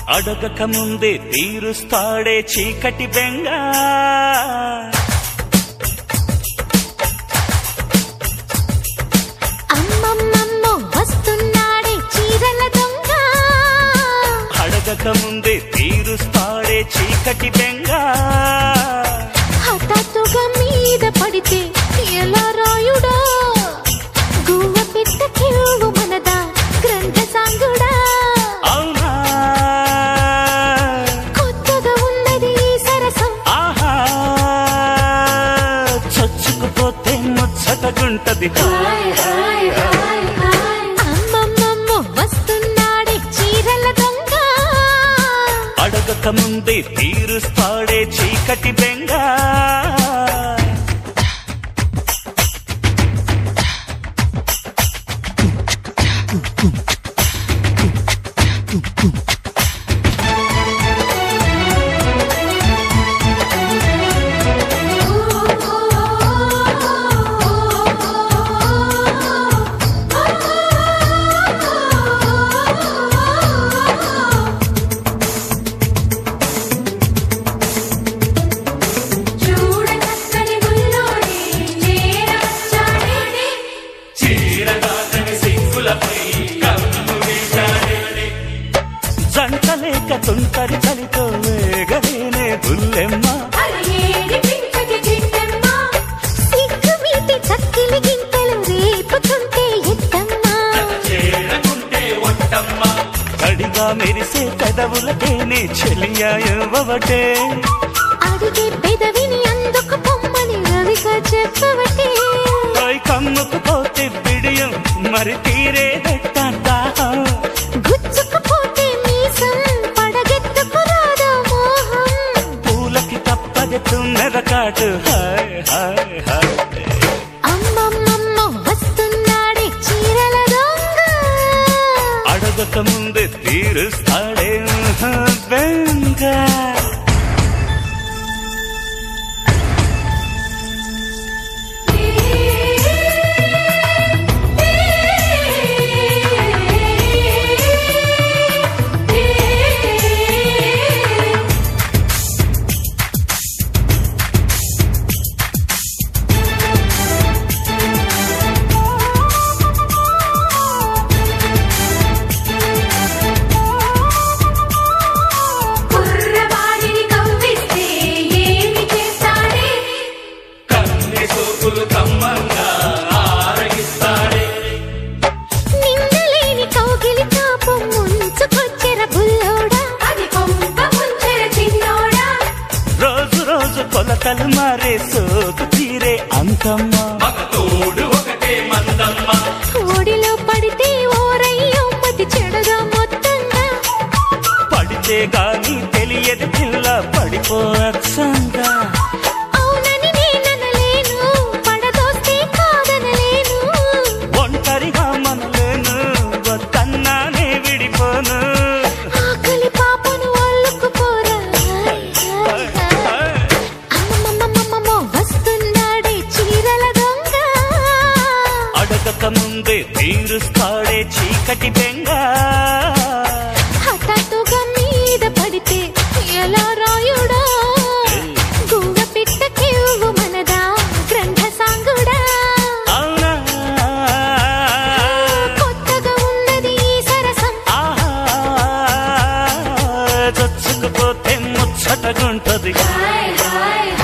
అడగక ముందే తీరుస్తాడే చీకటి బెంగ అమ్మమ్మమ్మో వస్తున్నాడే చీరల దొంగ అడగక ముందే తీరుస్తాడే చీకటి బెంగ హఠాత్తుగా మీద పడితే ఎలా రాయుడా గువ్వ పిట్ట కివ్వు మనదా గ్రంథ సాంగుడా అవునా కొత్తగా ఉన్నది ఈ సరసం ఆహా చచ్చుకుపోతే ముచ్చటగుంటది అమ్మమ్మమ్మో వస్తున్నాడే చీరల దొంగ అడగక ముందే తీరుస్తాడే చీకటి బెంగ జంటలేక తుంటరి చలితో వేగలేనే బుల్లెమ్మ సిగ్గు మీటి చక్కిలి గింతలు రేపుతుంటే ఎత్తమ్మ కడిగా మెరిసే పెదవులకేనే చెలియా ఇవ్వవటే అడిగే పెదవిని అందుకు పొమ్మని రవిగా చెప్పవటే కమ్ముకుపోతే బిడియం మరి తీరేదెట్టా గుచ్చుకుపోతే మీసం పడగెత్తుకురాదా మోహం పూలకి తప్పగెత్తున్నెదకాటు హాయ్ హాయ్ హాయ్ అమ్మమ్మమ్మ వస్తున్నాడే చీరల దొంగ అడగక ముందే తీరుస్తాడే బెంగ నిందలేని కౌగిలి కాపం ముంచుకొచ్చెర బుల్లోడా అది కొంప ముంచెర చిన్నోడా రోజు రోజు కొలతలు మారే సోకు తీరే అంతమ్మ ఓడిలో పడితే ఓరయ్యో మతి చెడగా మొత్తంగా పడితే గాని తెలియదు పిల్ల పడిపోవచ్చంగా అవునని నేననలేను పడదోస్తే కాదనలేను ఒంటరిగా మనలేను వద్దన్నానే విడిపోను ఆకలి పాపను అల్లుకుపోరా అమ్మమ్మమ్మమ్మమ్మో వస్తున్నాడే చీరల దొంగ అడగక ముందే తీరుస్తాడే చీకటి బెంగ హఠాత్తుగా మీద పడితే ఎలా రాయుడా గువ్వ పిట్ట కివ్వు మనదా గ్రంథ సాంగుడా అవునా కొత్తగా ఉన్నది ఈ సరసం ఆహా చచ్చుకుపోతే ముచ్చటగుంటది హాయ్ హాయ్